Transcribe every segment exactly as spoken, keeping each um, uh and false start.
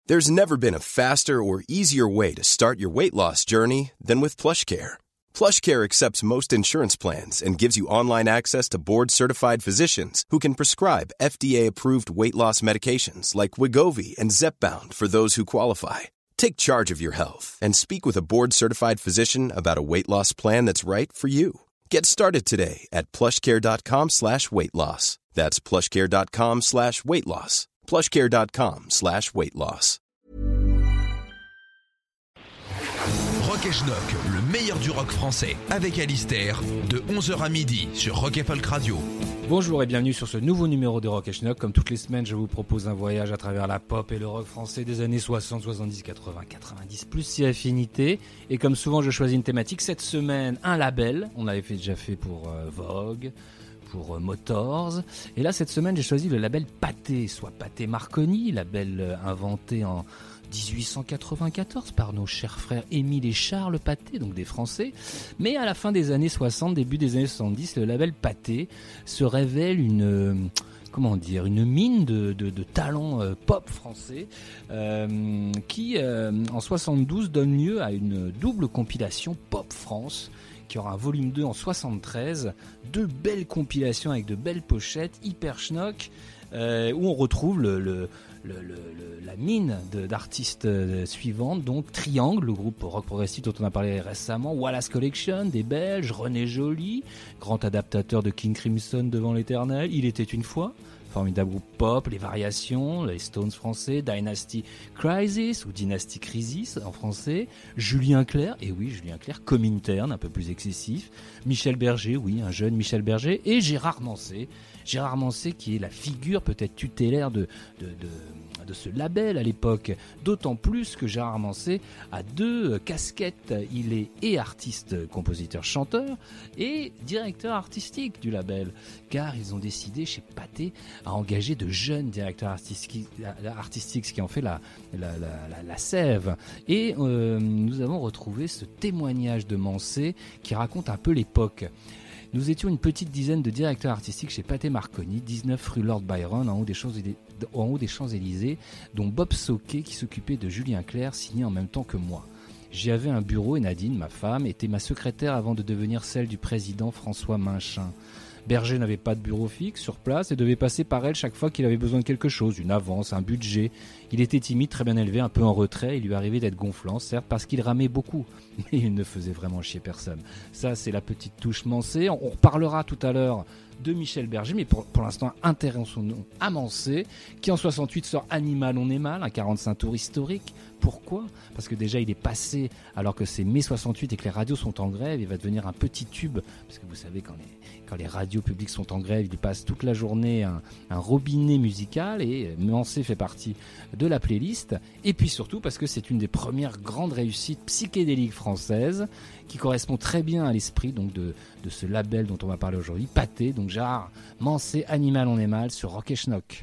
There's never been a faster or easier way to start your weight loss journey than with PlushCare. PlushCare accepts most insurance plans and gives you online access to board-certified physicians who can prescribe F D A-approved weight loss medications like Wegovy and Zepbound for those who qualify. Take charge of your health and speak with a board-certified physician about a weight loss plan that's right for you. Get started today at plushcare.com slash weight loss. That's plushcare.com slash weight loss. plushcare.com slash weight loss. Rock et Schnock, le meilleur du rock français, avec Alistair, de onze heures à midi sur Rock et Folk Radio. Bonjour et bienvenue sur ce nouveau numéro de Rock et Schnock. Comme toutes les semaines, je vous propose un voyage à travers la pop et le rock français des années soixante, soixante-dix, quatre-vingts, quatre-vingt-dix, plus si affinité. Et comme souvent, je choisis une thématique. Cette semaine, un label. On l'avait fait, déjà fait pour euh, Vogue, pour euh, Motors. Et là, cette semaine, j'ai choisi le label Pathé, soit Pathé Marconi, label euh, inventé en dix-huit cent quatre-vingt-quatorze par nos chers frères Émile et Charles Pathé, donc des Français. Mais à la fin des années soixante, début des années soixante-dix, le label Pathé se révèle une... Euh, comment dire, une mine de, de, de talents euh, pop français euh, qui, euh, en soixante-douze, donne lieu à une double compilation Pop France qui aura un volume deux en soixante-treize, deux belles compilations avec de belles pochettes, hyper schnock, euh, où on retrouve le, le, le, le, le, la mine de, d'artistes euh, suivantes, donc Triangle, le groupe rock progressif dont on a parlé récemment, Wallace Collection, des Belges, René Joly, grand adaptateur de King Crimson devant l'éternel, Il était une fois, formidable groupe pop, les Variations, les Stones français, Dynasty Crisis ou Dynasty Crisis en français, Julien Clerc, et oui Julien Clerc, Comintern, un peu plus excessif, Michel Berger, oui un jeune Michel Berger, et Gérard Manset, Gérard Manset qui est la figure peut-être tutélaire de, de, de, de ce label à l'époque, d'autant plus que Gérard Manset a deux casquettes, il est et artiste, compositeur, chanteur, et directeur artistique du label, car ils ont décidé chez Pathé à engager de jeunes directeurs artistiques, artistiques ce qui en fait la, la, la, la, la sève. Et euh, nous avons retrouvé ce témoignage de Manset qui raconte un peu l'époque. Nous étions une petite dizaine de directeurs artistiques chez Pathé Marconi, dix-neuf rue Lord Byron, en haut des Champs-Élysées, en haut des Champs-Élysées, dont Bob Soquet, qui s'occupait de Julien Clerc, signé en même temps que moi. J'y avais un bureau et Nadine, ma femme, était ma secrétaire avant de devenir celle du président François Minchin. Berger n'avait pas de bureau fixe sur place et devait passer par elle chaque fois qu'il avait besoin de quelque chose, une avance, un budget. Il était timide, très bien élevé, un peu en retrait. Il lui arrivait d'être gonflant, certes, parce qu'il ramait beaucoup, mais il ne faisait vraiment chier personne. Ça, c'est la petite touche Manset. On reparlera tout à l'heure de Michel Berger, mais pour, pour l'instant, intéressons-nous à Manset, qui en soixante-huit sort Animal, on est mal, un quarante-cinq tours historique. Pourquoi ? Parce que déjà, il est passé, alors que c'est mai soixante-huit et que les radios sont en grève, il va devenir un petit tube, parce que vous savez, quand les, quand les radios publiques sont en grève, il passe toute la journée un, un robinet musical, et Manset fait partie de la playlist, et puis surtout parce que c'est une des premières grandes réussites psychédéliques françaises, qui correspond très bien à l'esprit donc de, de ce label dont on va parler aujourd'hui, Pathé, donc Gérard Manset, Animal, on est mal, sur Rock et Schnock.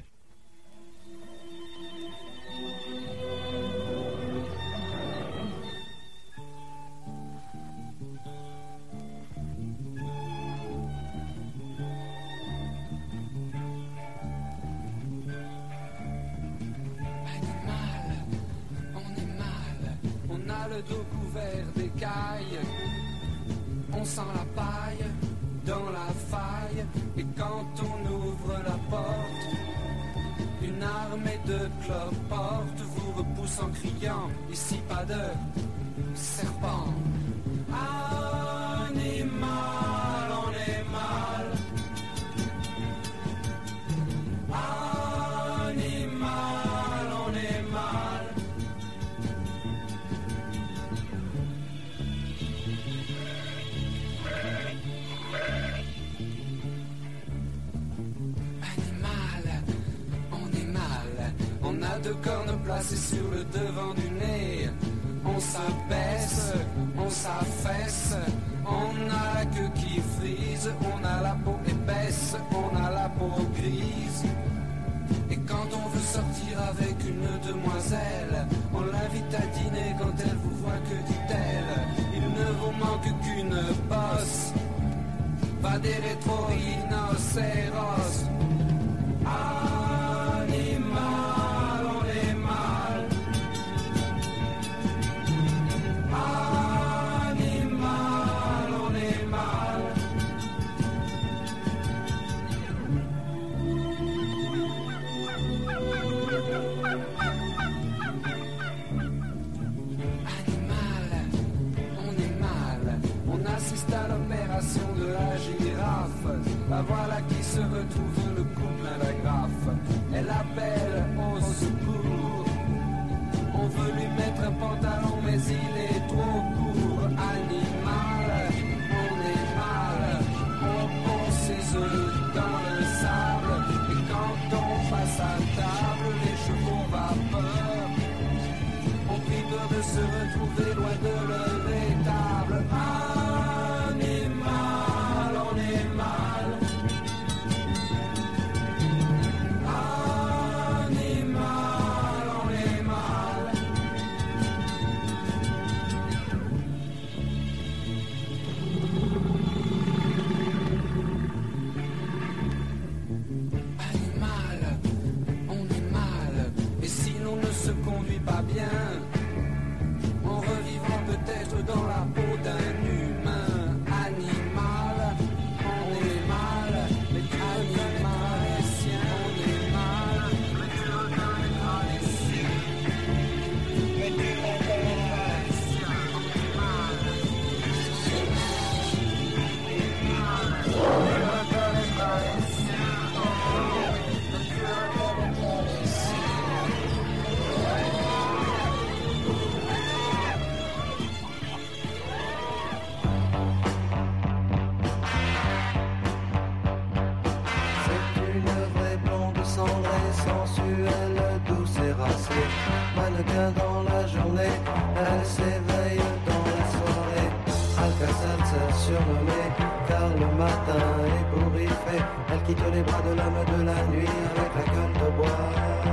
Le dos couvert d'écailles, on sent la paille dans la faille, et quand on ouvre la porte, une armée de cloportes vous repousse en criant, ici pas de serpent. Animal, on est mal. Animal, on est mal. Deux cornes placées sur le devant du nez. On s'abaisse, on s'affaisse, on a la queue qui frise, on a la peau épaisse, on a la peau grise. Et quand on veut sortir avec une demoiselle, on l'invite à dîner quand elle vous voit, que dit-elle? Il ne vous manque qu'une bosse, pas des rétro-rhinocéros. Animal, on est mal. La voilà qui se retrouve le cou plein d'agrafes. Elle appelle au secours. On veut lui mettre un pantalon mais il est trop court. Animal, on est mal. On pond ses œufs dans le sable. Et quand on passe à table, les chevaux vapeur. On prie peur de se retrouver loin de leur étable. Animal, on est mal. Animal, on est mal. Animal, on est mal. Et si l'on ne se conduit pas bien, on revivra peut-être dans la peau d'un humain. Animal, on est mal. Mais animal est sien, on est mal. Mais tu reconnaîtras les siens. Mais tu reconnaîtras les siens, on est mal. Tu reconnaîtras les siens, mais tu reconnaîtras les siens. C'est une vraie blonde cendrée, sensuelle, douce et racée. Mannequin dans la journée, elle s'éveille dans la soirée. Alcazar surnommée, car le matin ébouriffé, elle quitte les bras de l'homme de la nuit avec la gueule de bois.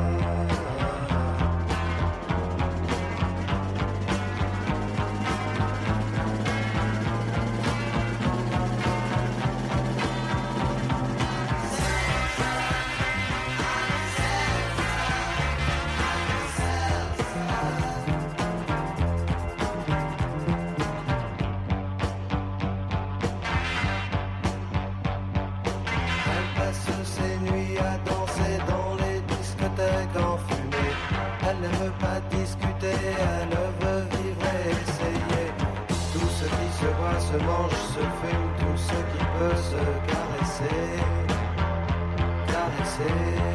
Elle passe ses nuits à danser dans les discothèques enfumées. Elle ne veut pas discuter, elle veut vivre et essayer. Tout ce qui se voit, se mange, se fume, tout ce qui peut se caresser. Caresser.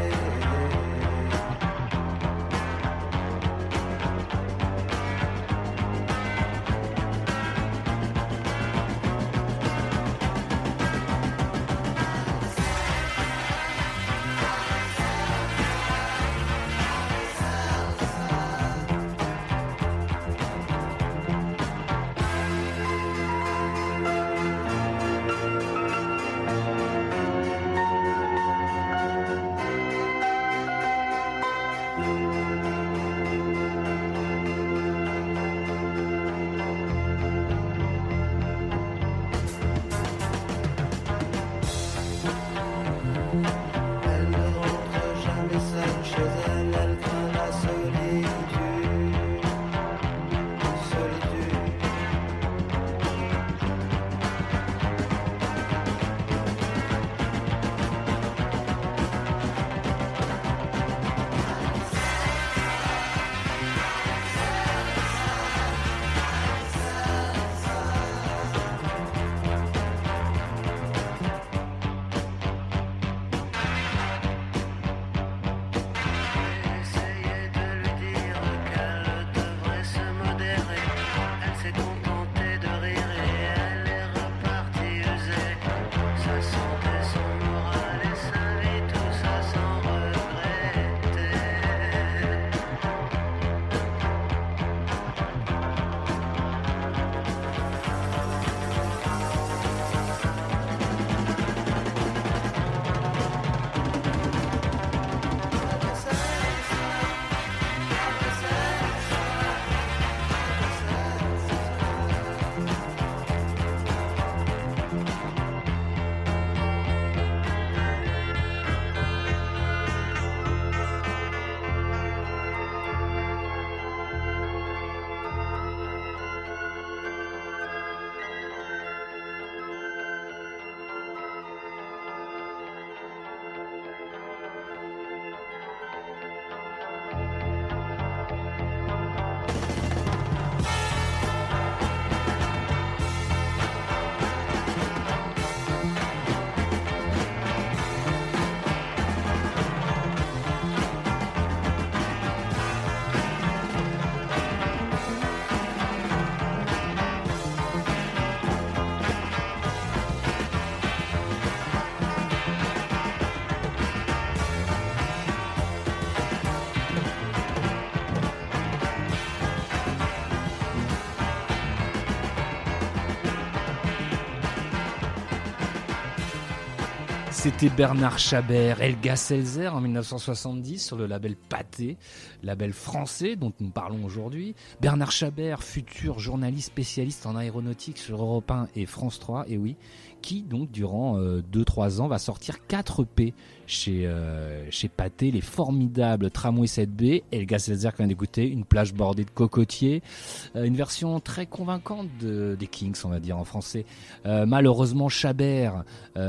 C'était Bernard Chabert, Helga Seltzer en dix-neuf cent soixante-dix sur le label Pathé, label français dont nous parlons aujourd'hui. Bernard Chabert, futur journaliste spécialiste en aéronautique sur Europe un et France trois, et oui, qui donc durant euh, deux trois ans va sortir quatre E P chez, euh, chez Pathé, les formidables Tramway sept B, Helga Seltzer qu'on vient d'écouter, une plage bordée de cocotiers, euh, une version très convaincante de, des Kings, on va dire en français. Euh, malheureusement Chabert,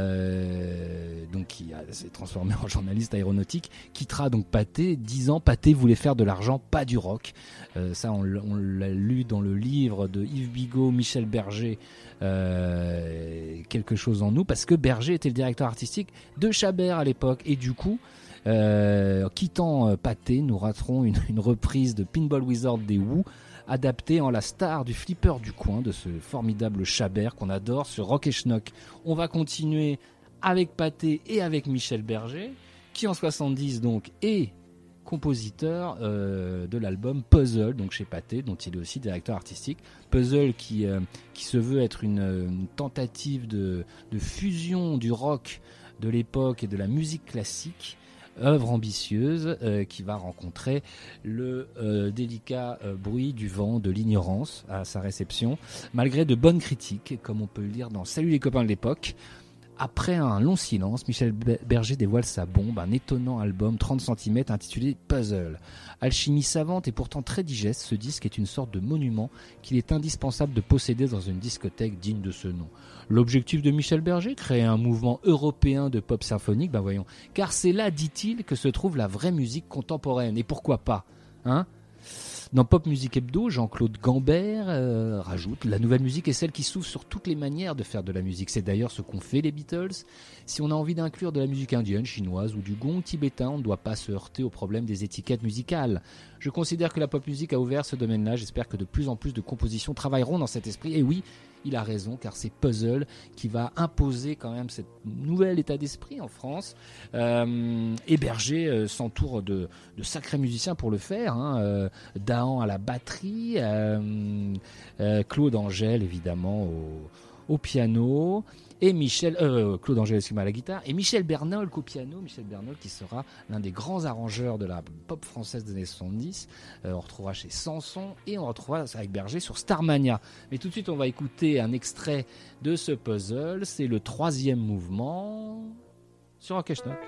euh, donc qui a, s'est transformé en journaliste aéronautique, quittera donc Pathé. Dix ans, Pathé voulait faire de l'argent, pas du rock. Euh, ça, on, on l'a lu dans le livre de Yves Bigot, Michel Berger, euh, Quelque chose en nous, parce que Berger était le directeur artistique de Chabert à l'époque, et du coup, euh, quittant euh, Pathé, nous raterons une, une reprise de Pinball Wizard des Who, adaptée en la star du flipper du coin, de ce formidable Chabert qu'on adore sur Rock et Schnock. On va continuer avec Pathé et avec Michel Berger, qui en soixante-dix donc est compositeur euh, de l'album Puzzle, donc chez Pathé, dont il est aussi directeur artistique. Puzzle qui, euh, qui se veut être une, une tentative de, de fusion du rock de l'époque et de la musique classique, œuvre ambitieuse euh, qui va rencontrer le euh, délicat euh, bruit du vent de l'ignorance à sa réception, malgré de bonnes critiques, comme on peut le lire dans Salut les copains de l'époque. Après un long silence, Michel Berger dévoile sa bombe, un étonnant album trente centimètres intitulé Puzzle. Alchimie savante et pourtant très digeste, ce disque est une sorte de monument qu'il est indispensable de posséder dans une discothèque digne de ce nom. L'objectif de Michel Berger, créer un mouvement européen de pop symphonique, ben voyons, car c'est là, dit-il, que se trouve la vraie musique contemporaine. Et pourquoi pas, hein ? Dans Pop Music Hebdo, Jean-Claude Gambert euh, rajoute « La nouvelle musique est celle qui s'ouvre sur toutes les manières de faire de la musique. C'est d'ailleurs ce qu'ont fait les Beatles. Si on a envie d'inclure de la musique indienne, chinoise ou du gong tibétain, on ne doit pas se heurter au problème des étiquettes musicales. Je considère que la pop music a ouvert ce domaine-là. J'espère que de plus en plus de compositions travailleront dans cet esprit. Et oui, il a raison, car c'est Puzzle qui va imposer quand même cet nouvel état d'esprit en France. Euh, et Berger euh, s'entoure de, de sacrés musiciens pour le faire. Hein. Euh, Dahan à la batterie, euh, euh, Claude Angèle évidemment au, au piano, et Michel, euh, Claude Angèle excuse-moi, à la guitare, et Michel Bernolk au piano. Michel Bernolk qui sera l'un des grands arrangeurs de la pop française des années soixante-dix. Euh, on retrouvera chez Samson et on retrouvera avec Berger sur Starmania. Mais tout de suite, on va écouter un extrait de ce Puzzle. C'est le troisième mouvement sur Rock et Schnock.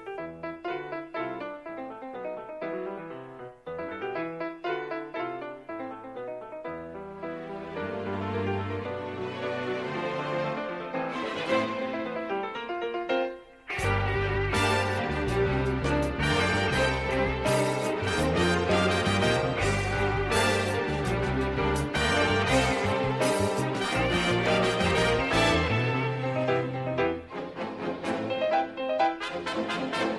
Thank you.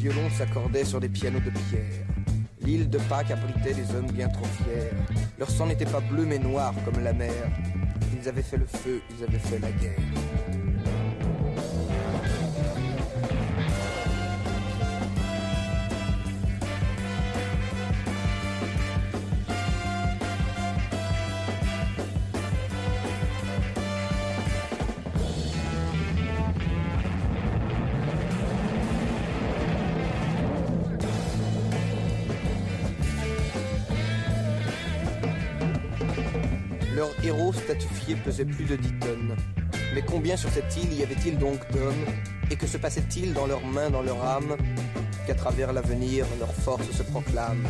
violons s'accordaient sur des pianos de pierre. L'île de Pâques abritait des hommes bien trop fiers. Leur sang n'était pas bleu mais noir comme la mer. Ils avaient fait le feu, ils avaient fait la guerre. Leur héros statufié pesait plus de dix tonnes. Mais combien sur cette île y avait-il donc d'hommes? Et que se passait-il dans leurs mains, dans leur âme? Qu'à travers l'avenir, leur force se proclame.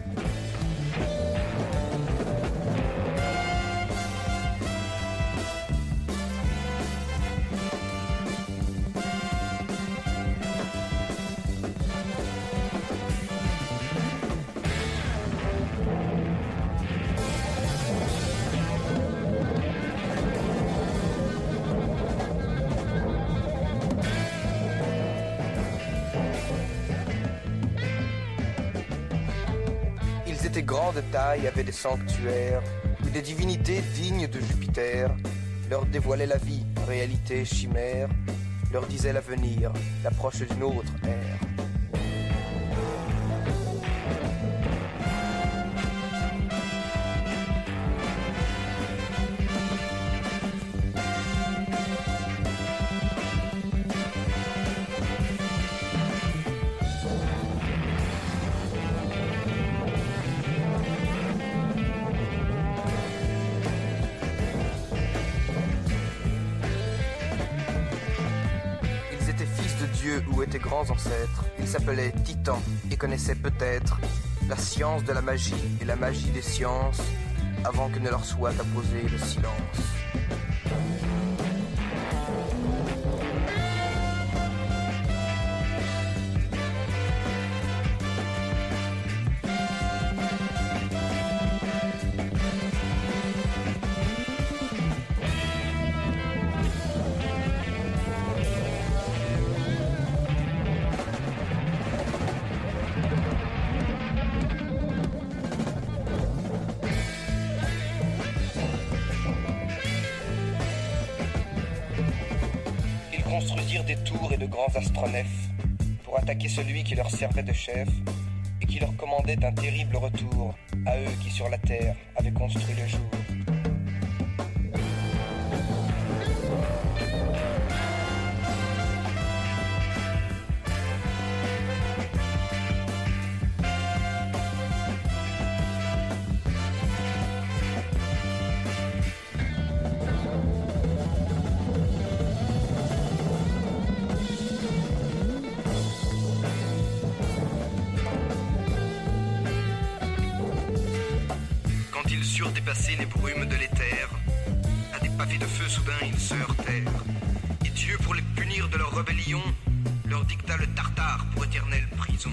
Ils étaient grands de taille, avaient des sanctuaires, où des divinités dignes de Jupiter leur dévoilaient la vie, réalité, chimère, leur disaient l'avenir, l'approche d'une autre ère. Où étaient grands ancêtres, ils s'appelaient Titans et connaissaient peut-être la science de la magie et la magie des sciences avant que ne leur soit apposé le silence. Construisirent des tours et de grands astronefs pour attaquer celui qui leur servait de chef et qui leur commandait un terrible retour à eux qui sur la terre avaient construit le jour. Ils surent dépasser les brumes de l'éther. À des pavés de feu soudain ils se heurtèrent. Et Dieu pour les punir de leur rébellion leur dicta le tartare pour éternelle prison.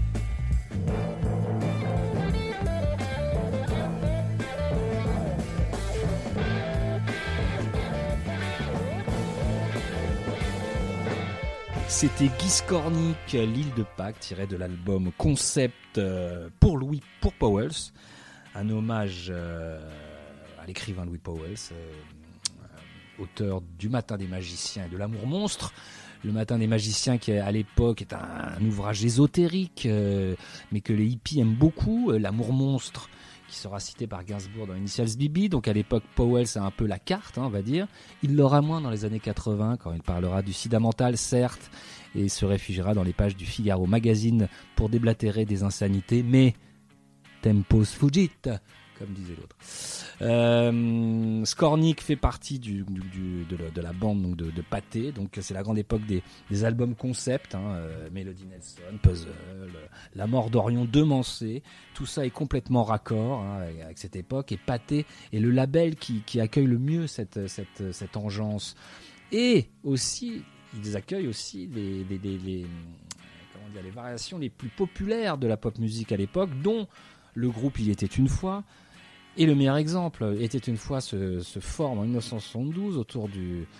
C'était Guy Scornick, l'île de Pâques, tiré de l'album Concept pour Louis, pour Pauwels. Un hommage euh, à l'écrivain Louis Pauwels, euh, euh, auteur du Matin des magiciens et de l'Amour monstre. Le Matin des magiciens qui à l'époque est un, un ouvrage ésotérique, euh, mais que les hippies aiment beaucoup. Euh, L'Amour monstre qui sera cité par Gainsbourg dans Initials B B. Donc à l'époque, Pauwels a un peu la carte, hein, on va dire. Il l'aura moins dans les années quatre-vingts, quand il parlera du sida mental, certes, et se réfugiera dans les pages du Figaro Magazine pour déblatérer des insanités, mais tempus fugit, comme disait l'autre. Euh, Scornick fait partie du, du, du, de, la, de la bande donc de, de Pathé, donc c'est la grande époque des, des albums concept, hein, euh, Melody Nelson, Puzzle, La mort d'Orion, Devancé, tout ça est complètement raccord hein, avec, avec cette époque, et Pathé est le label qui, qui accueille le mieux cette, cette, cette engeance. Et aussi, ils accueillent aussi les, les, les, les, comment dire, les variations les plus populaires de la pop musique à l'époque, dont le groupe Il était une fois. Et le meilleur exemple, était une fois se, se forme en dix-neuf cent soixante-douze autour du,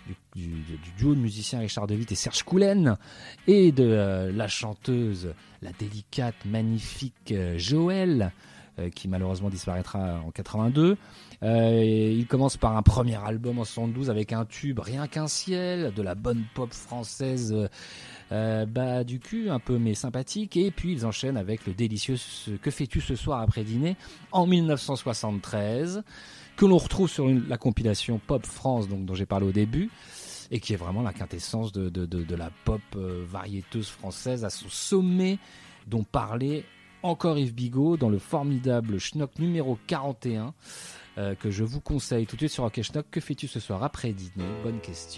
du, du, du duo de musiciens Richard de Witte et Serge Coulen, et de euh, la chanteuse, la délicate, magnifique euh, Joëlle, euh, qui malheureusement disparaîtra en quatre-vingt-deux. Euh, il commence par un premier album en soixante-douze avec un tube, Rien qu'un ciel, de la bonne pop française euh, bas du cul, un peu mais sympathique. Et puis ils enchaînent avec le délicieux Que fais-tu ce soir après dîner en dix-neuf cent soixante-treize, que l'on retrouve sur une, la compilation Pop France, donc, dont j'ai parlé au début, et qui est vraiment la quintessence de, de, de, de la pop euh, variéteuse française à son sommet, dont parlait encore Yves Bigot dans le formidable Schnock numéro quarante et un, euh, que je vous conseille tout de suite sur Rock et Schnock. Que fais-tu ce soir après dîner? Bonne question.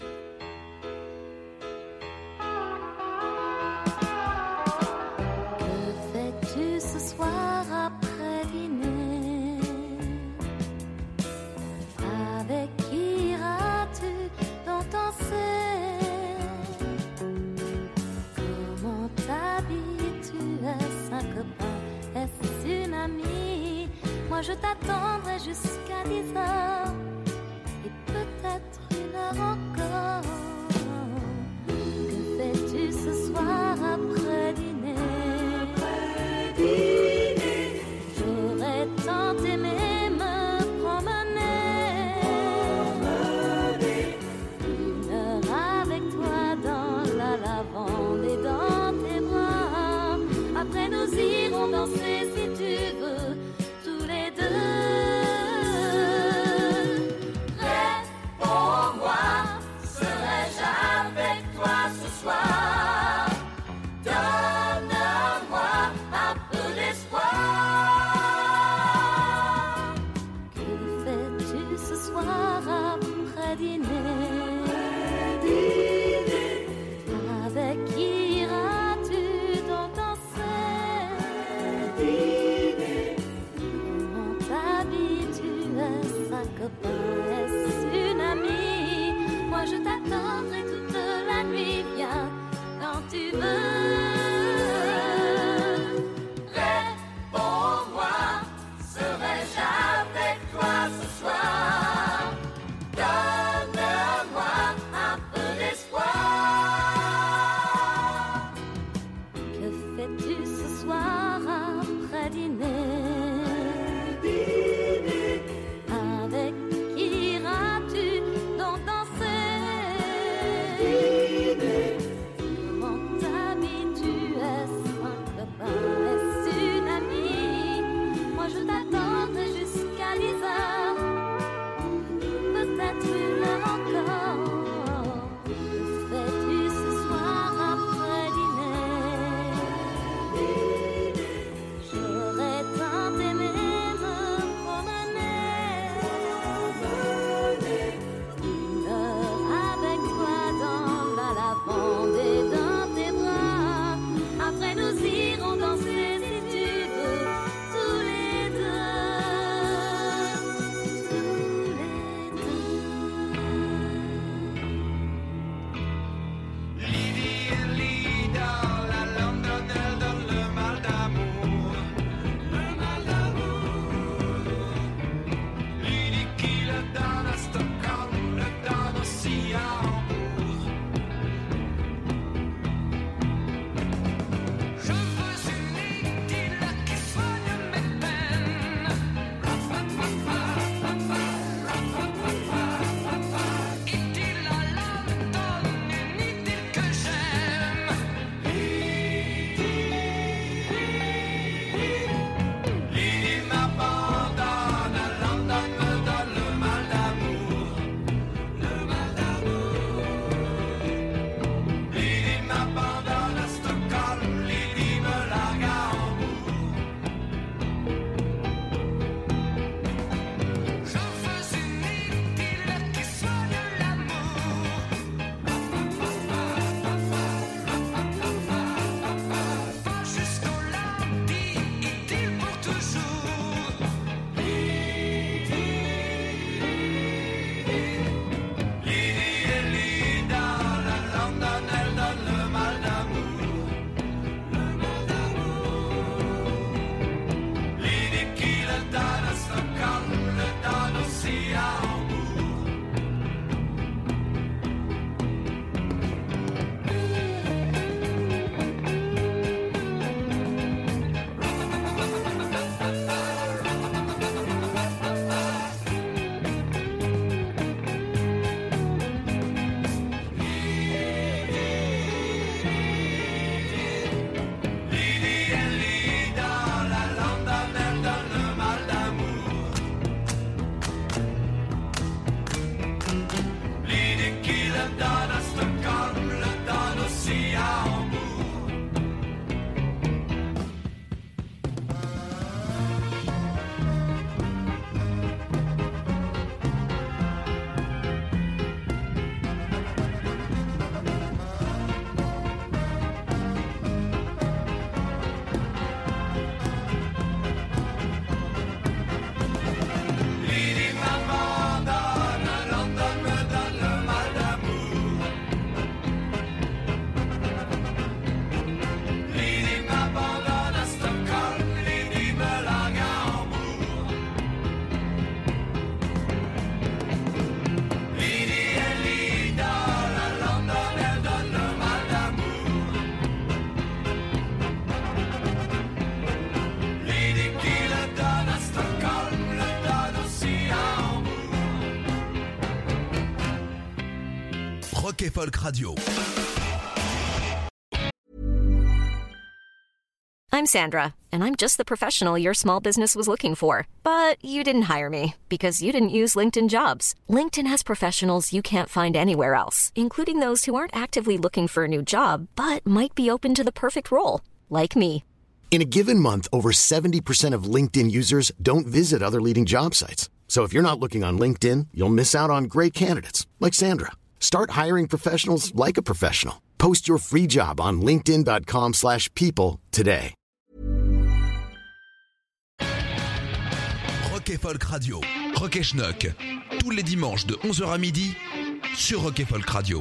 Que fais-tu ce soir après dîner? Avec qui iras-tu dans ton ciel? Comment t'habilles-tu? Est-ce un copain? Est-ce une amie? Moi je t'attendrai jusqu'à dix heures et peut-être une heure encore. Que fais-tu ce soir après dîner? Après dîner, j'aurais tant aimé me promener, promener. Une heure avec toi dans la lavande et dans tes bras. Après nous irons danser si tu veux, tous les deux. Réponds-moi, serais-je avec toi ce soir? Donne-moi un peu d'espoir. Que fais-tu ce soir après dîner? Avec qui iras-tu dans ton ciel? Comment t'habilles-tu? Est-ce un copain? Est-ce une amie? Moi je t'attendrai toute la nuit, viens quand tu veux. Réponds-moi, serais-je avec toi ce soir? Donne-moi un peu d'espoir. Rock et Folk Radio. I'm Sandra, and I'm just the professional your small business was looking for. But you didn't hire me because you didn't use LinkedIn Jobs. LinkedIn has professionals you can't find anywhere else, including those who aren't actively looking for a new job, but might be open to the perfect role, like me. In a given month, over seventy percent of LinkedIn users don't visit other leading job sites. So if you're not looking on LinkedIn, you'll miss out on great candidates like Sandra. Start hiring professionals like a professional. Post your free job on linkedin.com slash people today. Rock et Folk Radio. Rock et Schnock. Tous les dimanches de onze heures à midi sur Rock et Folk Radio.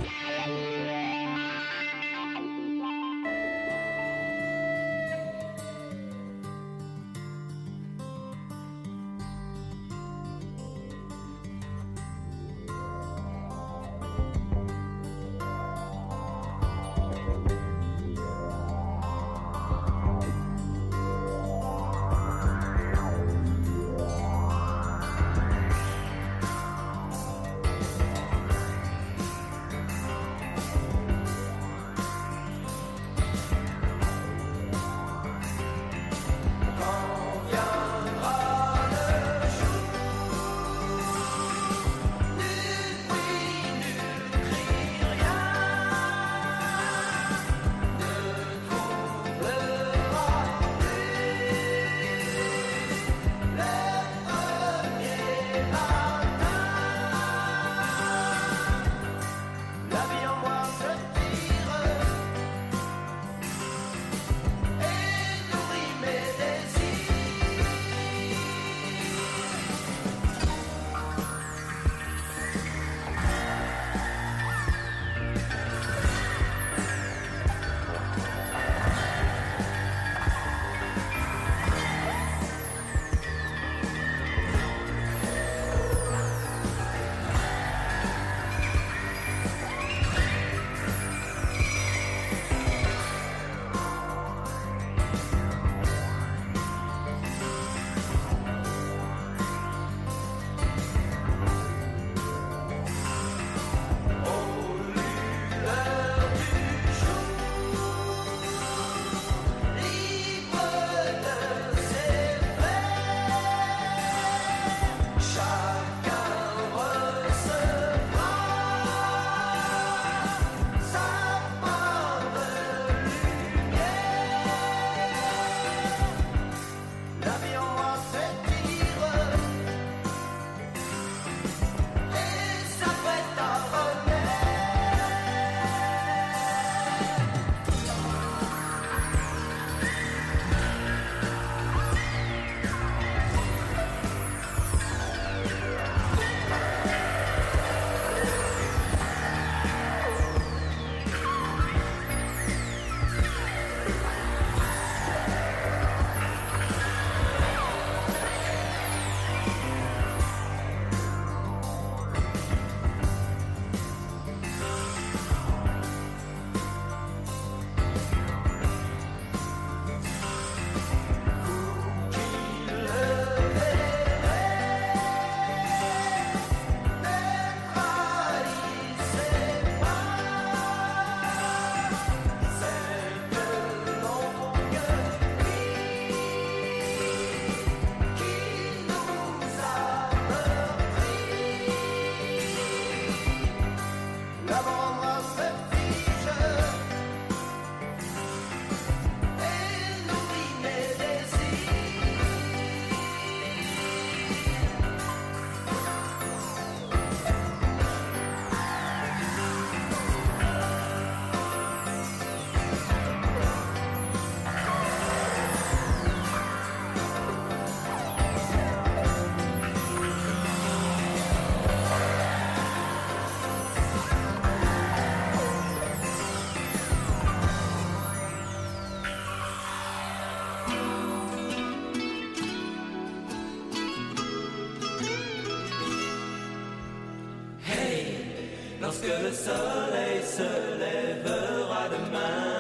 lorsque le soleil se lèvera demain.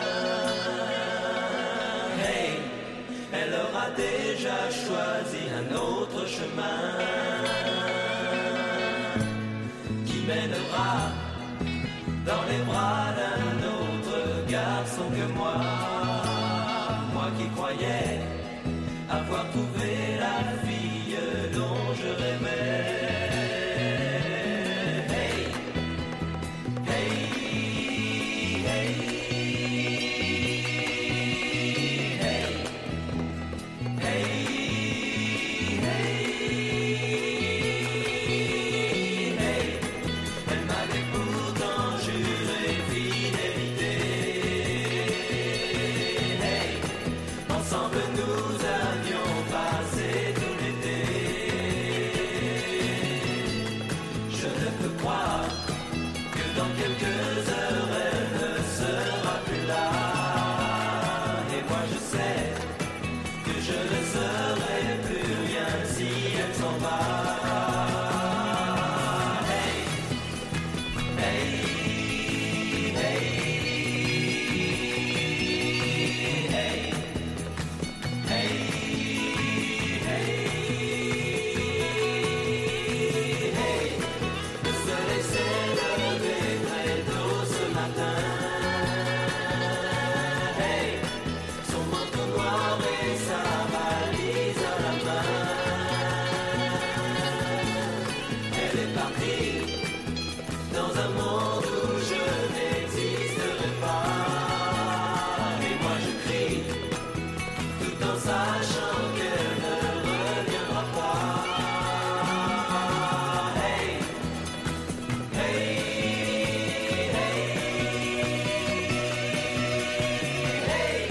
Hey, elle aura déjà choisi un autre chemin qui mènera dans les bras d'un autre garçon que moi. Moi qui croyais avoir trouvé la fille dont je rêvais. Hey, hey, hey, hey, hey, hey, hey. Elle m'avait pourtant juré fidélité. Hey, ensemble nous avions passé tout l'été. Je ne peux croire que dans quelques heures elle ne sera plus là. Et moi je sais que je ne serai plus rien si elle s'en va. Hey, hey, hey, hey, hey, hey, hey. Le soleil s'est levé très tôt ce matin. Hey, son manteau noir et sa valise à la main. Elle est partie dans un monde où je n'existerai pas. Et moi je crie tout en sachant qu'elle ne reviendra pas. Hey, hey, hey, hey,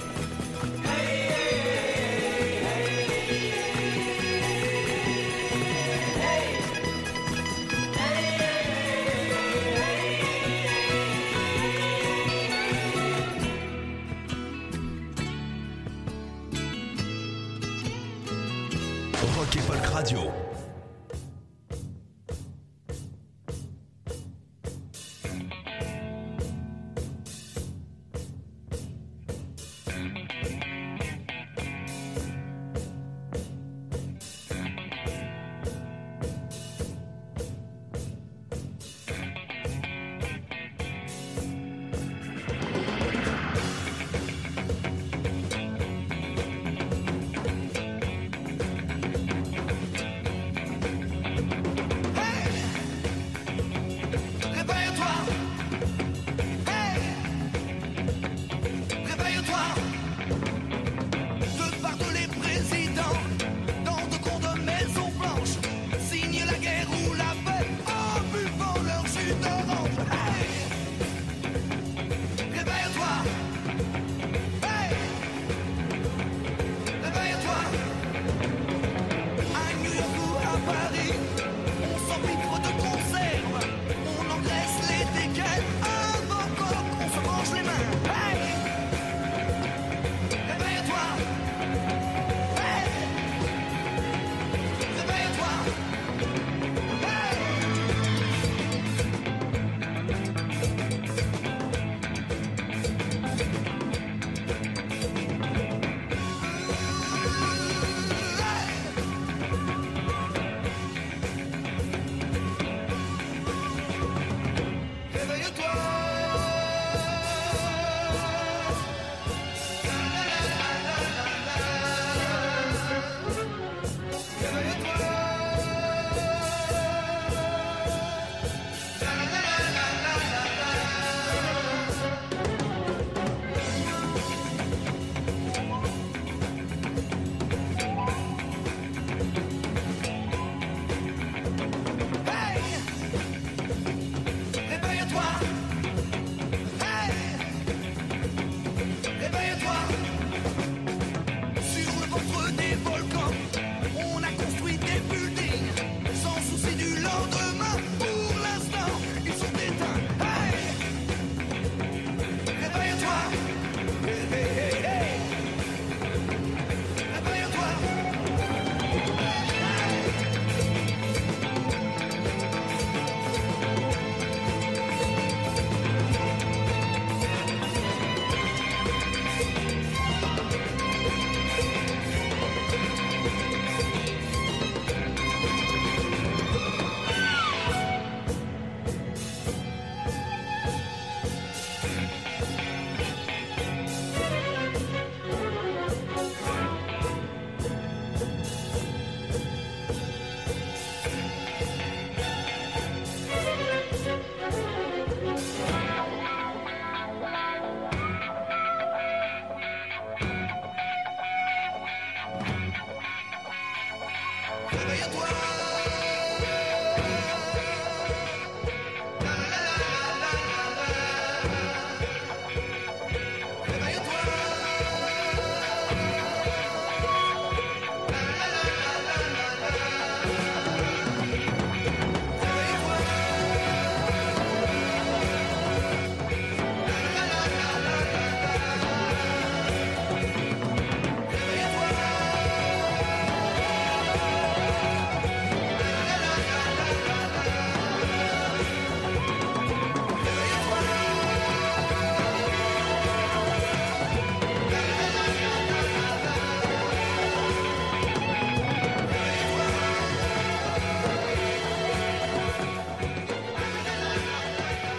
Rock et Folk Radio.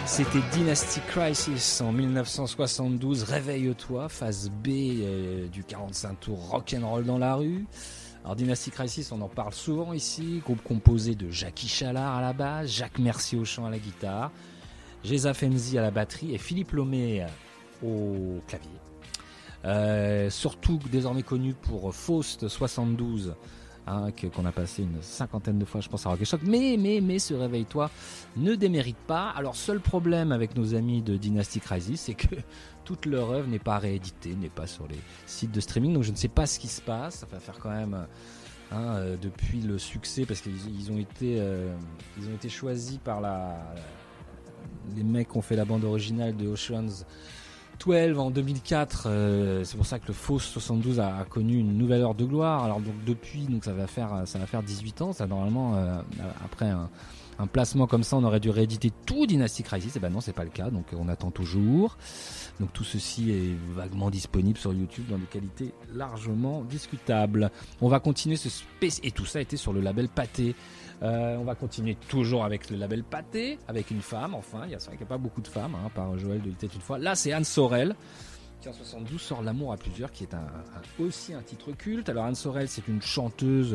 C'était Dynasty Crisis en dix-neuf cent soixante-douze, Réveille-toi, phase B euh, du quarante-cinq tours Rock'n'Roll dans la rue. Alors Dynasty Crisis, on en parle souvent ici, groupe composé de Jackie Chalard à la basse, Jacques Mercier au chant à la guitare, Geza Fenzi à la batterie et Philippe Lomé au clavier. Euh, surtout désormais connu pour Faust soixante-douze, hein, que, qu'on a passé une cinquantaine de fois je pense à Rock et Choc, mais, mais, mais ce Réveille-toi ne démérite pas. Alors seul problème avec nos amis de Dynasty Crisis, c'est que toute leur œuvre n'est pas rééditée, n'est pas sur les sites de streaming, donc je ne sais pas ce qui se passe. Ça va faire quand même, hein, euh, depuis le succès, parce qu'ils ils ont, été, euh, ils ont été choisis par la, les mecs qui ont fait la bande originale de Ocean's douze en deux mille quatre, euh, c'est pour ça que le Faust soixante-douze a, a connu une nouvelle heure de gloire. Alors donc depuis, donc ça va faire ça va faire dix-huit ans. Ça normalement euh, après un, un placement comme ça, on aurait dû rééditer tout Dynasty Crisis. Et ben non, c'est pas le cas. Donc on attend toujours. Donc tout ceci est vaguement disponible sur YouTube dans des qualités largement discutables. On va continuer ce spécial, et tout ça était sur le label Pathé. Euh, on va continuer toujours avec le label Pathé, avec une femme, enfin, il y a, c'est vrai qu'il n'y a pas beaucoup de femmes, hein, par Joël de Il était une fois. Là, c'est Anne Sorel, qui en soixante-douze sort L'amour à plusieurs, qui est un, un, aussi un titre culte. Alors Anne Sorel, c'est une chanteuse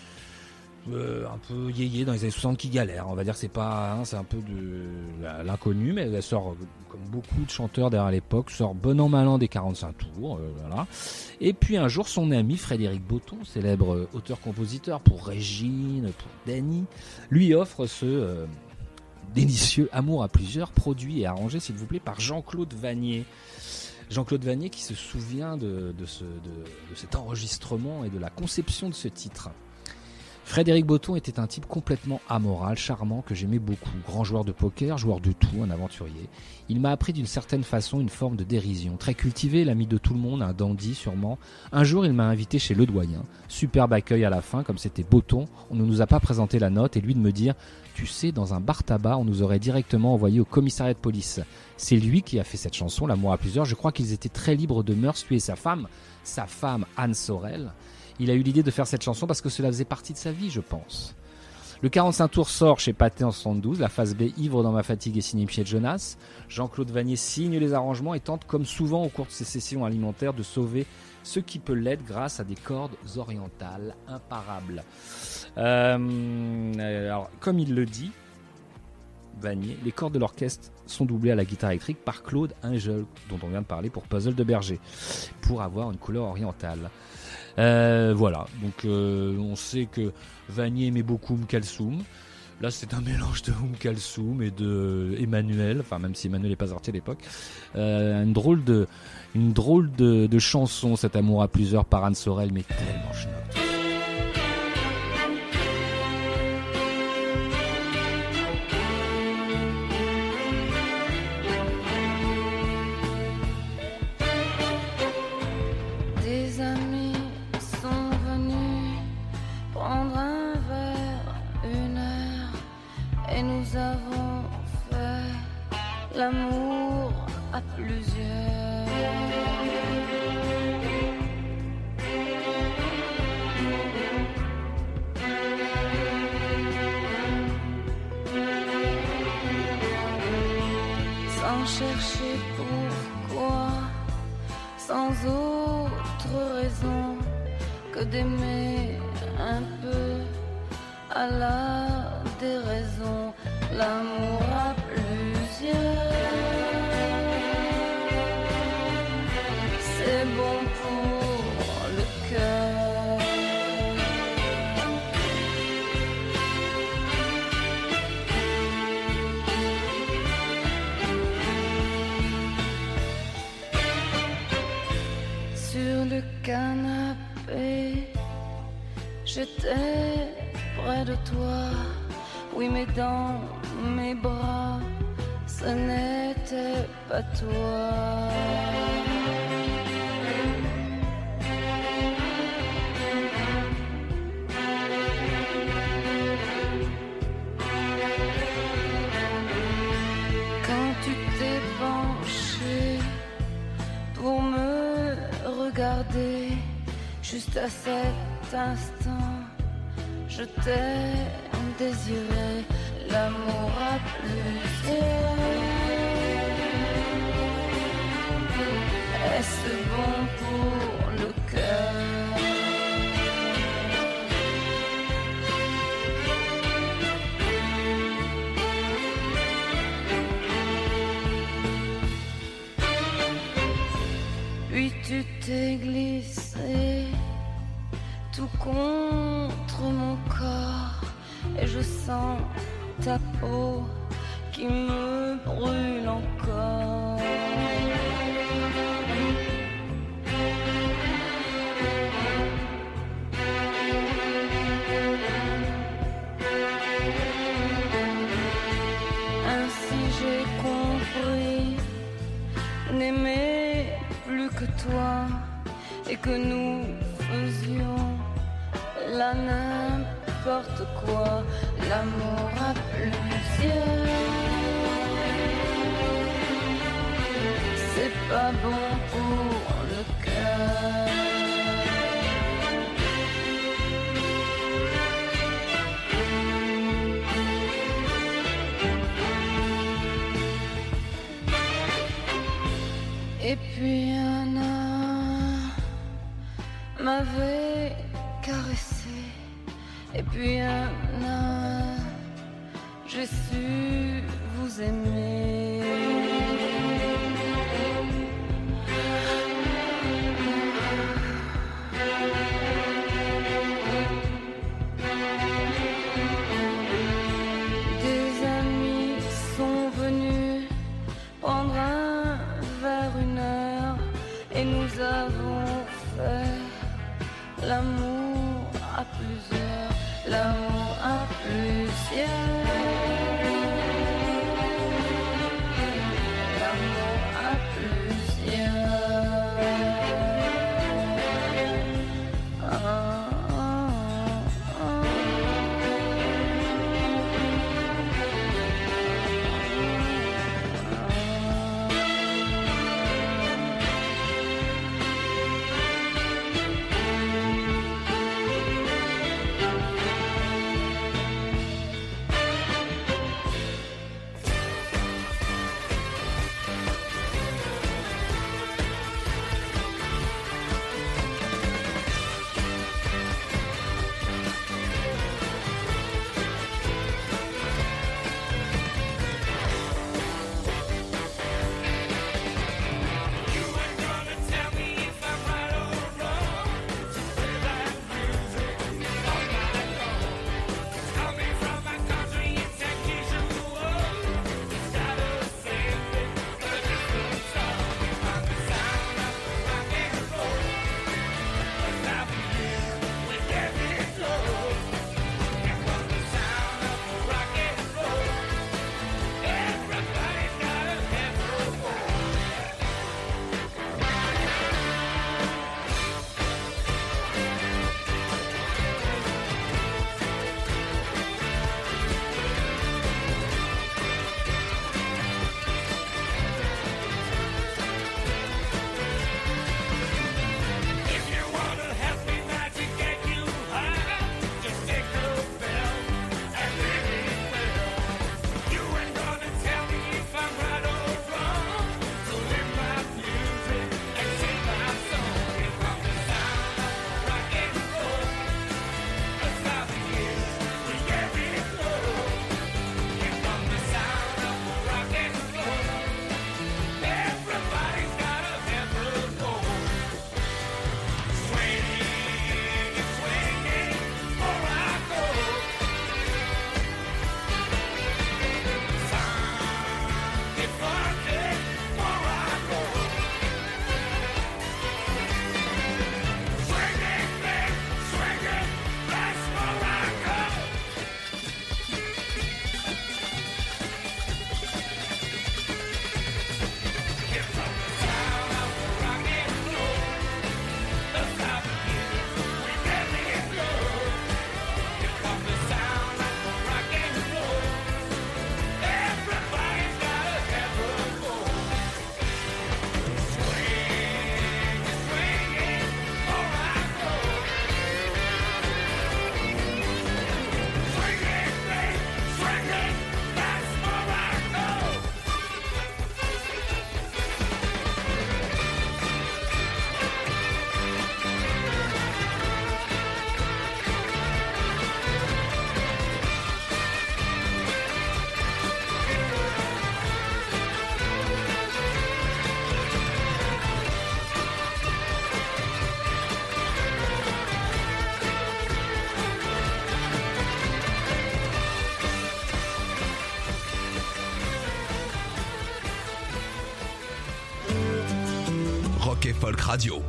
euh, un peu yéyé dans les années soixante qui galère. On va dire que c'est pas, hein, c'est un peu de l'inconnu, mais elle sort, comme beaucoup de chanteurs derrière l'époque, sort bon an mal an des quarante-cinq tours, euh, voilà. Et puis un jour, son ami Frédéric Botton, célèbre auteur-compositeur pour Régine, pour Dany, lui offre ce euh, délicieux Amour à plusieurs, produit et arrangé, s'il vous plaît, par Jean-Claude Vannier. Jean-Claude Vannier qui se souvient de, de, ce, de, de cet enregistrement et de la conception de ce titre. Frédéric Botton était un type complètement amoral, charmant, que j'aimais beaucoup. Grand joueur de poker, joueur de tout, un aventurier. Il m'a appris d'une certaine façon une forme de dérision. Très cultivé, l'ami de tout le monde, un dandy sûrement. Un jour, il m'a invité chez Le Doyen. Superbe accueil à la fin, comme c'était Botton. On ne nous a pas présenté la note et lui de me dire « Tu sais, dans un bar tabac, on nous aurait directement envoyé au commissariat de police. » C'est lui qui a fait cette chanson, L'amour à plusieurs. Je crois qu'ils étaient très libres de mœurs, lui et sa femme, sa femme Anne Sorel. Il a eu l'idée de faire cette chanson parce que cela faisait partie de sa vie, je pense. Le quarante-cinq tours sort chez Pathé en soixante-douze, la phase B, Ivre dans ma fatigue et signé Michel Jonas. Jean-Claude Vannier signe les arrangements et tente, comme souvent au cours de ses sessions alimentaires, de sauver ce qui peut l'être grâce à des cordes orientales imparables. Euh, alors, comme il le dit, Vannier, les cordes de l'orchestre sont doublées à la guitare électrique par Claude Ingel, dont on vient de parler pour Puzzle de Berger, pour avoir une couleur orientale. Euh, voilà, donc euh, on sait que Vannier aimait beaucoup Oum Kalsoum. Là, c'est un mélange de Oum Kalsoum et de Emmanuel, enfin même si Emmanuel n'est pas sorti à l'époque. Euh, une drôle de, une drôle de, de chanson, cet Amour à plusieurs par Anne Sorel, mais tellement schnock. L'amour à plusieurs. Sans chercher pourquoi, sans autre raison que d'aimer un peu à la déraison. L'amour à plusieurs. C'est bon pour le cœur. Sur le canapé, j'étais près de toi. Oui, mais dans mes bras, ce n'était pas toi. Quand tu t'es penché pour me regarder, juste à cet instant, je t'ai désiré. L'amour à plusieurs. Tu t'es glissé tout contre mon corps et je sens ta peau qui me brûle encore. Ainsi j'ai compris n'aimer plus que toi et que nous faisions là n'importe quoi, l'amour à plusieurs. C'est pas bon pour le cœur. Et puis un homme m'avait caressé. Et puis un homme, j'ai su vous aimer. Des amis sont venus prendre un verre une heure et nous avons fait l'amour à plusieurs, l'amour à plusieurs. et Folk Radio.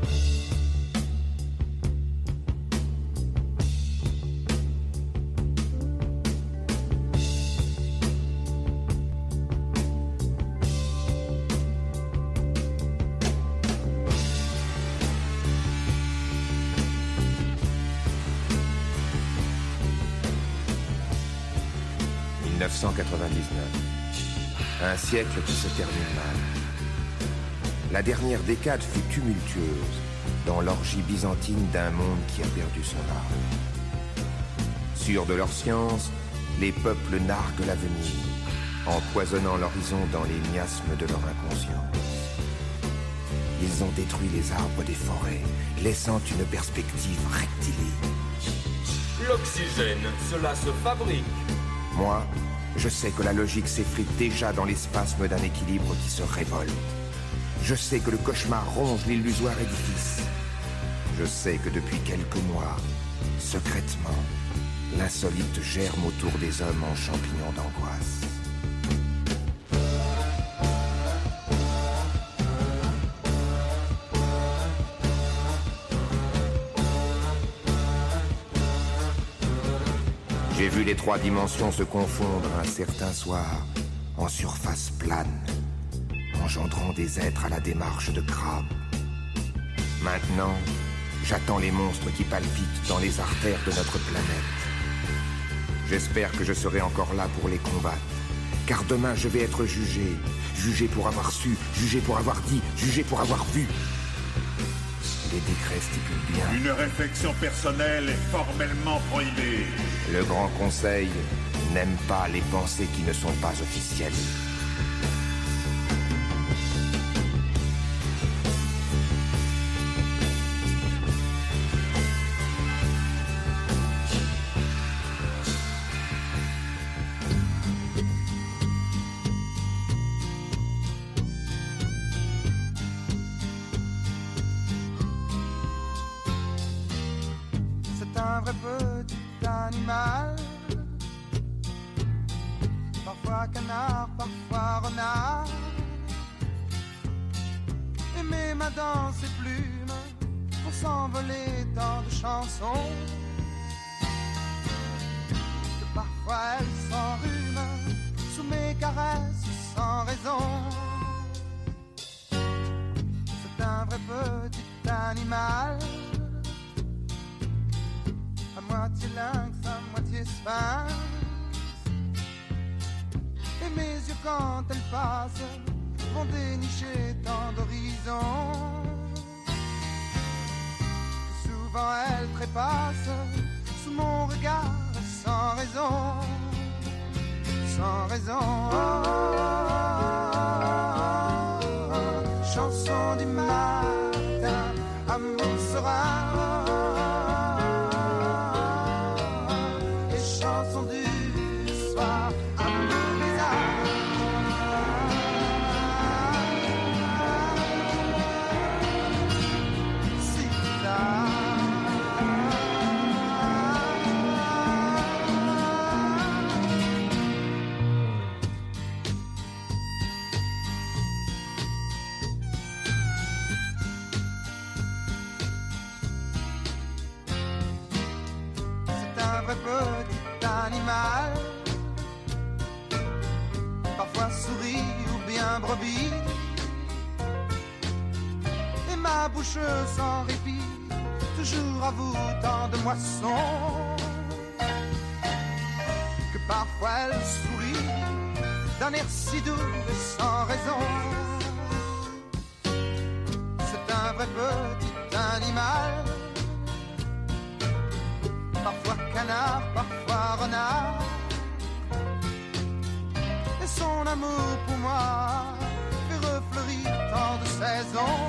dix-neuf cent quatre-vingt-dix-neuf. Un siècle qui se termine mal. La dernière décade fut tumultueuse dans l'orgie byzantine d'un monde qui a perdu son âme. Sûrs de leur science, les peuples narguent l'avenir, empoisonnant l'horizon dans les miasmes de leur inconscience. Ils ont détruit les arbres des forêts, laissant une perspective rectiligne. L'oxygène, cela se fabrique. Moi, je sais que la logique s'effrite déjà dans les spasmes d'un équilibre qui se révolte. Je sais que le cauchemar ronge l'illusoire édifice. Je sais que depuis quelques mois, secrètement, l'insolite germe autour des hommes en champignons d'angoisse. J'ai vu les trois dimensions se confondre un certain soir en surface plane, engendrant des êtres à la démarche de crabes. Maintenant, j'attends les monstres qui palpitent dans les artères de notre planète. J'espère que je serai encore là pour les combattre, car demain je vais être jugé, jugé pour avoir su, jugé pour avoir dit, jugé pour avoir vu. Les décrets stipulent bien. Une réflexion personnelle est formellement prohibée. Le Grand Conseil n'aime pas les pensées qui ne sont pas officielles. C'est un vrai petit animal, parfois canard, parfois renard. Et mes mains dans ses plumes pour s'envoler tant de chansons, que parfois elle s'enrhume sous mes caresses sans raison. C'est un vrai petit animal, à moitié lynx, à moitié sphinx. Et mes yeux quand elle passe vont dénicher tant d'horizons, que souvent elle trépasse sous mon regard sans raison, sans raison. Oh, oh, oh, oh. Chanson du matin, amour serein. Chanson du soir, amour bizarre. Si tard. C'est un vrai petit animal, parfois souris ou bien brebis, et ma bouche sans répit toujours avoue tant de moissons, que parfois elle sourit d'un air si doux et sans raison. C'est un vrai petit animal, parfois canard, parfois renard. Et son amour pour moi fait refleurir tant de saisons,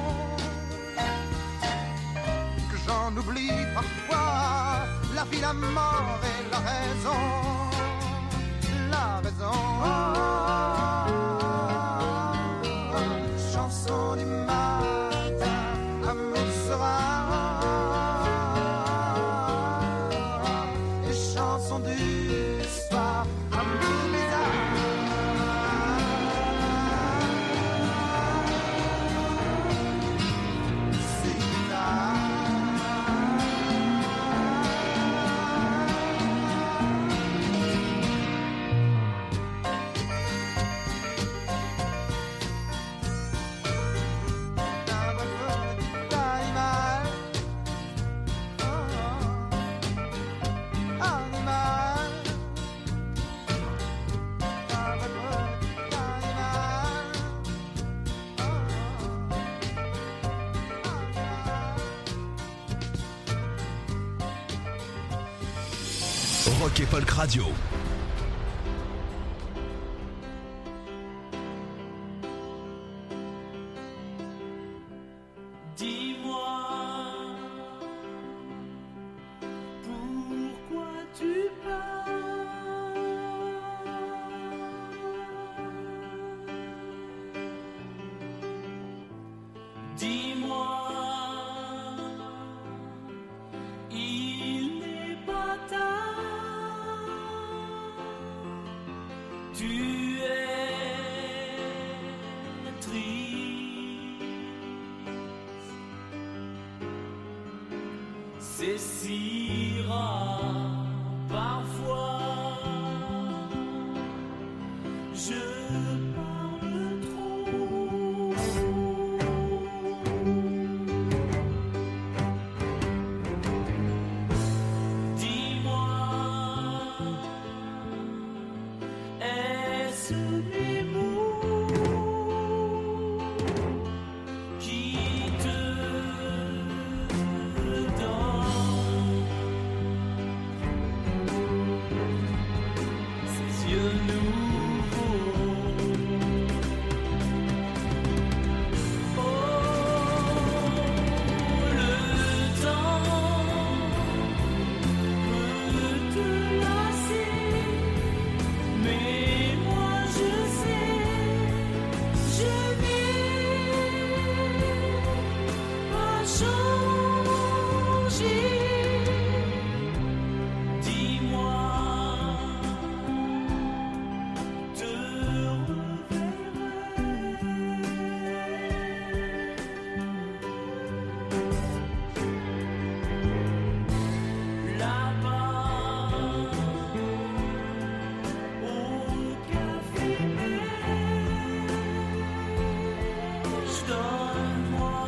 que j'en oublie parfois la vie, la mort et la raison. La raison. Oh, oh, oh, oh. Chanson du matin, amour serein. Du soir, amour bizarre. Rock et Folk Radio. C'est si rare parfois. Je parle trop. Dis-moi, est-ce mes mots qui te donnent ces yeux nouveaux? Oh, le temps peut te lasser, mais moi je sais, je n'ai pas changé. Dis-moi, te reverrai là-bas au café Neige. Donne-moi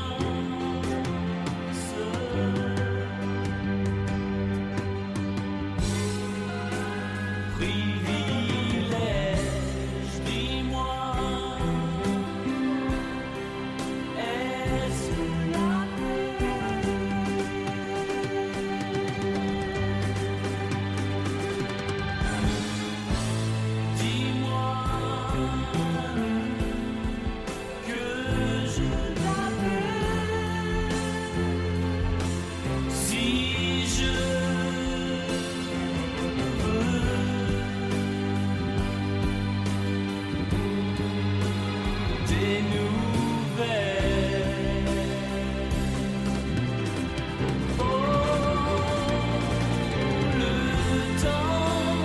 ce privilège. Dis-moi, est-ce la paix? Dis-moi que je t'appelle si je veux. Des nouvelles. Oh, le temps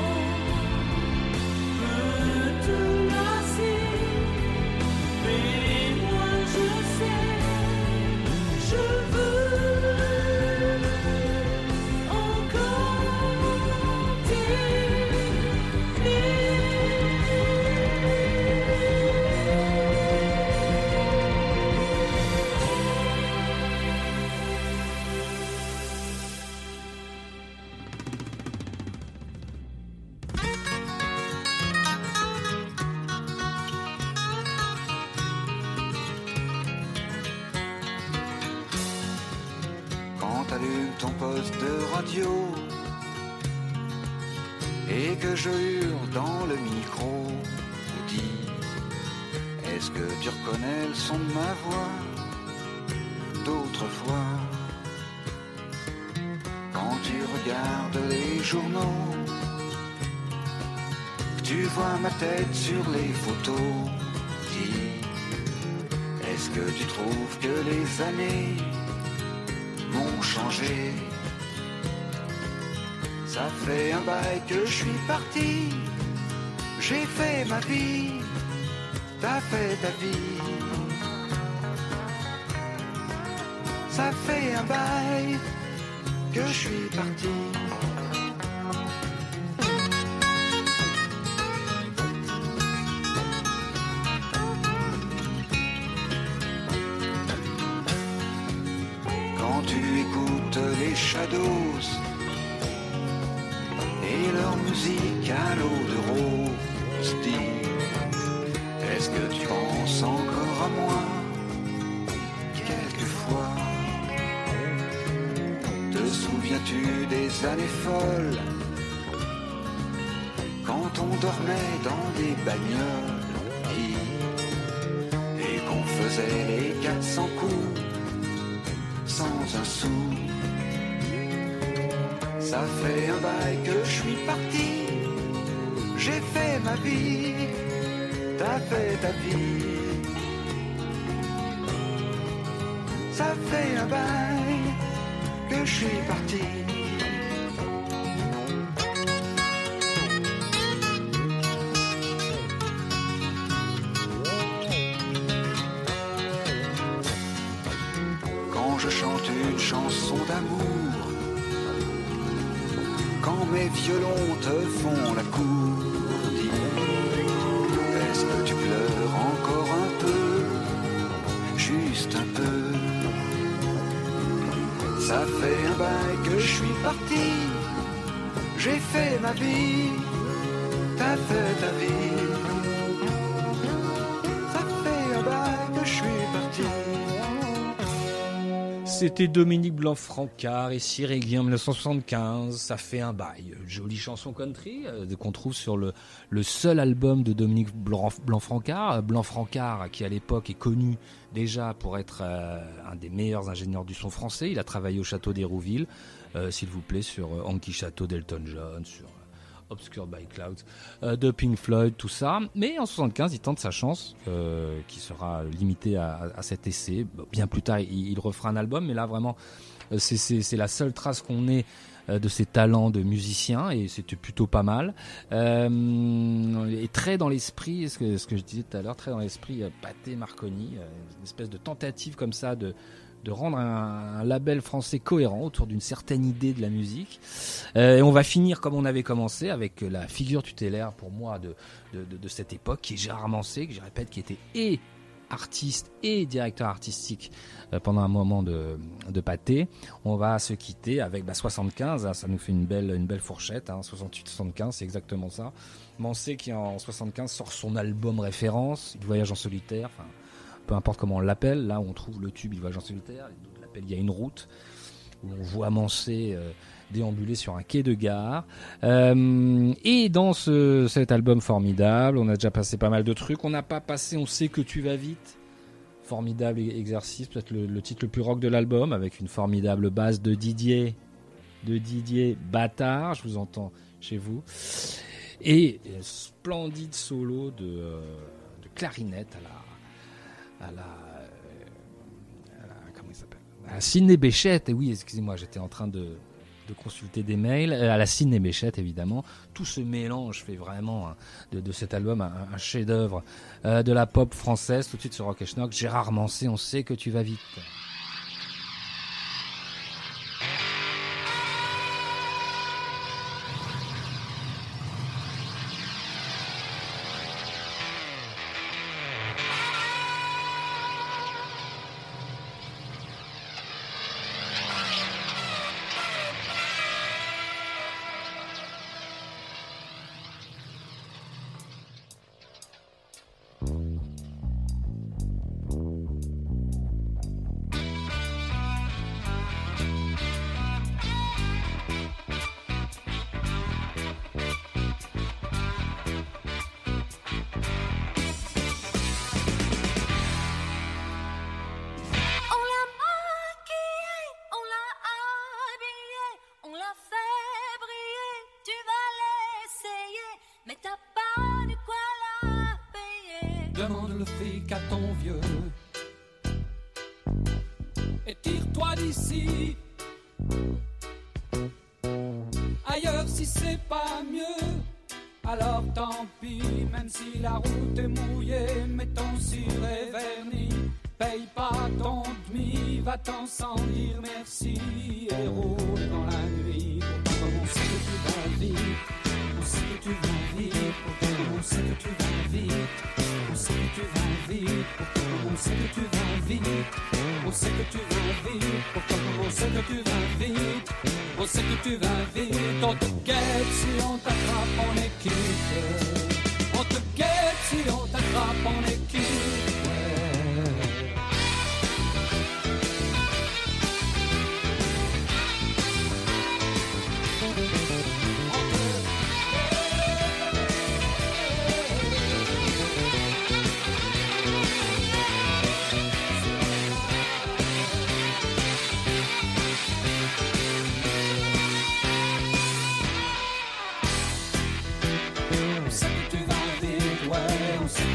peut te lasser, mais moi je sais, je veux encore t'aimer. Quand t'allumes ton poste de radio et que je hurle dans le micro, dis, est-ce que tu reconnais le son de ma voix d'autrefois? Quand tu regardes les journaux, que tu vois ma tête sur les photos, dis, est-ce que tu trouves que les années m'ont changé? Ça fait un bail que je suis parti, j'ai fait ma vie, t'as fait ta vie. Ça fait un bail que je suis parti. Quand tu écoutes les Shadows et leur musique à l'eau de rose, dis, est-ce que tu penses encore à moi quelquefois? Te souviens-tu des années folles on dormait dans des bagnoles et qu'on faisait les quatre cents coups sans un sou. Ça fait un bail que je suis parti, j'ai fait ma vie, t'as fait ta vie. Ça fait un bail que je suis parti. Quand je chante une chanson d'amour, quand mes violons te font la cour, dis, est-ce que tu pleures encore un peu, juste un peu? Ça fait un bail que je suis parti, j'ai fait ma vie, t'as fait ta vie. Ça fait un bail que je suis parti. C'était Dominique Blanc-Francard et Siré-Guillaume mille neuf cent soixante-quinze, ça fait un bail. Jolie chanson country euh, qu'on trouve sur le, le seul album de Dominique Blanc-Francard. Blanc-Francard qui à l'époque est connu déjà pour être euh, un des meilleurs ingénieurs du son français. Il a travaillé au château d'Hérouville, euh, s'il vous plaît, sur euh, Anki Château d'Elton John, sur euh, Obscured by Clouds, euh, de Pink Floyd, tout ça. Mais en soixante-quinze, il tente sa chance, euh, qui sera limitée à, à cet essai. Bien plus tard, il, il refera un album, mais là vraiment, euh, c'est, c'est, c'est la seule trace qu'on ait euh, de ses talents de musicien, et c'était plutôt pas mal. Euh, et très dans l'esprit, ce que, ce que je disais tout à l'heure, très dans l'esprit euh, Pathé Marconi, euh, une espèce de tentative comme ça de de rendre un, un label français cohérent autour d'une certaine idée de la musique. Euh, et on va finir comme on avait commencé, avec la figure tutélaire pour moi de, de, de, de cette époque, qui est Gérard Manset, que je répète, qui était et artiste et directeur artistique euh, pendant un moment de, de Pathé. On va se quitter avec bah, soixante-quinze, hein, ça nous fait une belle, une belle fourchette, hein, soixante-huit soixante-quinze, c'est exactement ça. Manset qui en soixante-quinze sort son album référence, Il voyage en solitaire, enfin peu importe comment on l'appelle, là où on trouve le tube Il voyage en solitaire, d'autres l'appellent Il y a une route, où on voit Manset euh, déambuler sur un quai de gare. Euh, et dans ce, cet album formidable, on a déjà passé pas mal de trucs, on n'a pas passé On sait que tu vas vite, formidable exercice, peut-être le, le titre le plus rock de l'album, avec une formidable basse de Didier, de Didier Bâtard, je vous entends chez vous, et un splendide solo de, euh, de clarinette à la à la, à la comment il s'appelle à Sidney Bechet. Et oui, excusez-moi, j'étais en train de, de consulter des mails, à la Sidney Bechet évidemment. Tout ce mélange fait vraiment hein, de, de cet album un, un chef-d'œuvre euh, de la pop française. Tout de suite sur Rock et Schnock, Gérard Manset, On sait que tu vas vite. Demande le fric à ton vieux et tire-toi d'ici. Ailleurs si c'est pas mieux, alors tant pis. Même si la route est mouillée, mais ton cire est verni. Paye pas ton demi, va-t'en sans dire merci. Et roule dans la nuit, pourtant on sait que tu vas vite. On sait que tu vas vite, pourtant on sait que tu vas vite. On sait que tu vas vite, pourtant on sait que tu vas vite. On sait que tu vas vite, pourtant on sait que tu vas vite. On sait que tu vas vite, on te guette si on t'attrape en équipe. On te guette si on t'attrape en équipe.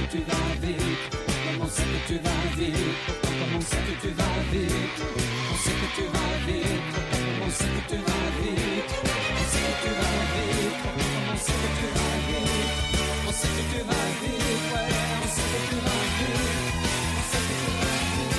que tu vas vite, comme on sait que tu vas vite, pourtant comme on sait que tu vas vite, on sait que tu vas vite, pourtant comme on sait que tu vas vite, on sait que tu vas vite, pourtant comme on sait que tu vas vite, on sait que tu vas vite, ouais, on sait que tu vas vite, on sait que tu vas vite.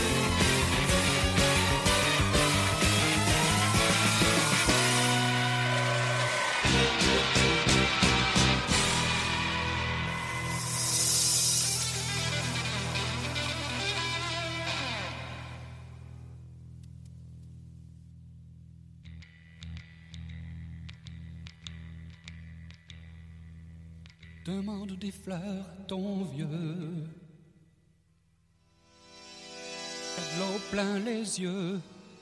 Demande des fleurs à ton vieux. T'as de l'eau plein les yeux.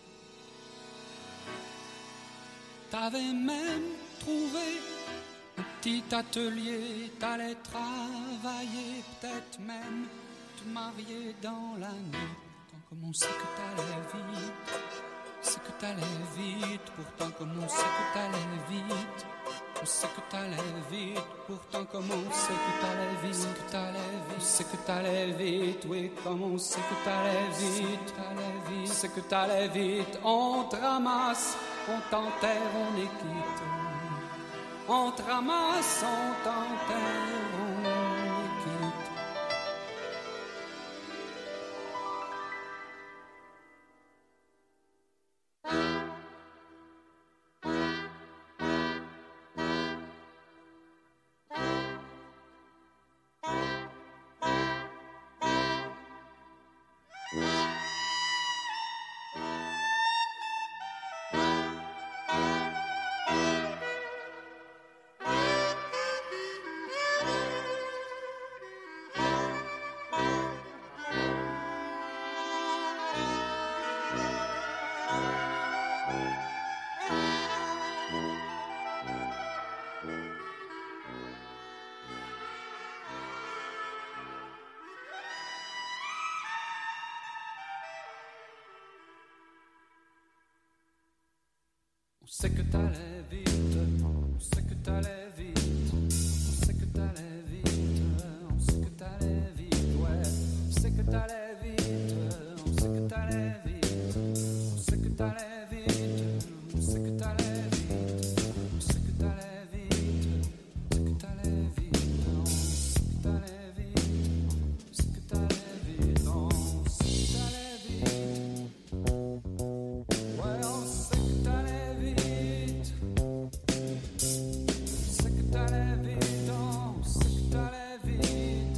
T'avais même trouvé un petit atelier. T'allais travailler, peut-être même te marier dans la nuit. Pourtant comme on sait que t'allais vite, c'est que t'allais vite. Pourtant comme on sait que t'allais vite, on sait que t'allais vite, pourtant comme on sait que t'allais vite, que t'allais vite, c'est que t'allais vite, oui, comme on sait que t'allais vite, t'allais vite, c'est que t'allais vite, on te ramasse, on t'enterre, on est quitte, on te ramasse, on t'enterre, on est quitte. On sait que t'allais vite, on sait que t'allais vite, on sait que t'allais vite, on sait que t'allais vite, ouais, on sait que t'allais vite, on sait que t'allais vite, on sait que t'allais vite, on sait que t'allais vite, on sait que t'allais vite, on sait que t'allais vite, on sait que t'allais vite, on sait que t'allais vite, on sait que t'allais vite, ouais, on sait que t'allais vite. T'allais vite, on sait que t'allais vite.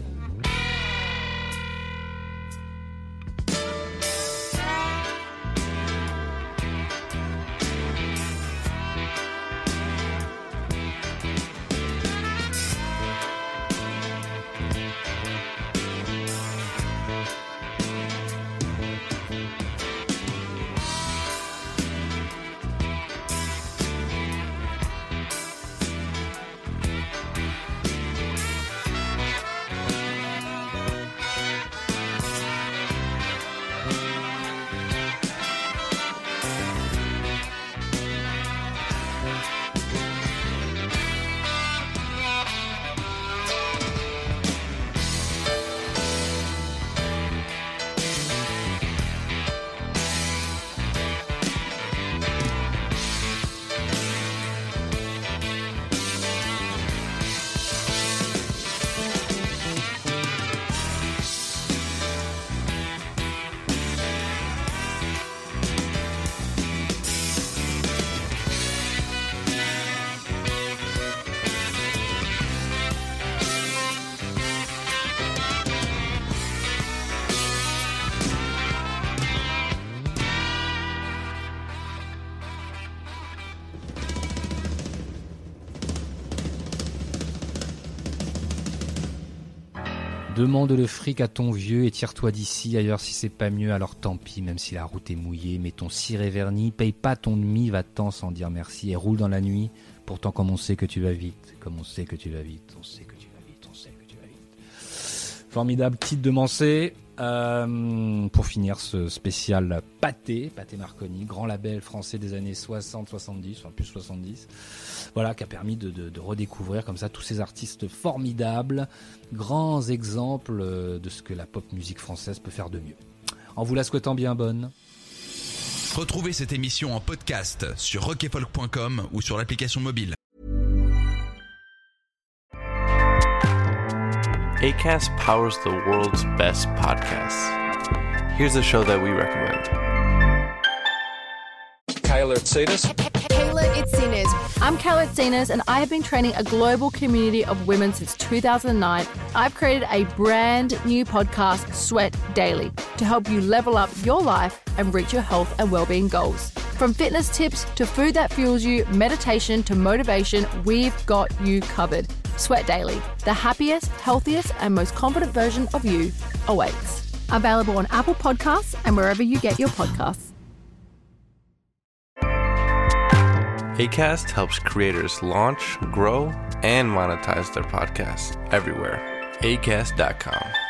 Demande le fric à ton vieux et tire-toi d'ici, ailleurs si c'est pas mieux, alors tant pis, même si la route est mouillée, mets ton ciré verni, paye pas ton demi, va-t'en sans dire merci et roule dans la nuit, pourtant comme on sait que tu vas vite, comme on sait que tu vas vite, on sait que tu vas vite, on sait que tu vas vite. Formidable titre de Mancé, Euh, pour finir ce spécial Pathé, Pathé Marconi, grand label français des années soixante soixante-dix, enfin plus soixante-dix, voilà, qui a permis de, de, de redécouvrir comme ça tous ces artistes formidables, grands exemples de ce que la pop musique française peut faire de mieux. En vous la souhaitant bien bonne. Retrouvez cette émission en podcast sur rock et folk point com ou sur l'application mobile. Acast powers the world's best podcasts. Here's a show that we recommend. Kayla Itsinas. Kayla Itsinas. I'm Kayla Itsinas, and I have been training a global community of women since two thousand nine. I've created a brand new podcast, Sweat Daily, to help you level up your life and reach your health and well-being goals. From fitness tips to food that fuels you, meditation to motivation, we've got you covered. Sweat Daily, the happiest, healthiest, and most confident version of you awaits. Available on Apple Podcasts and wherever you get your podcasts. Acast helps creators launch, grow, and monetize their podcasts everywhere. acast dot com.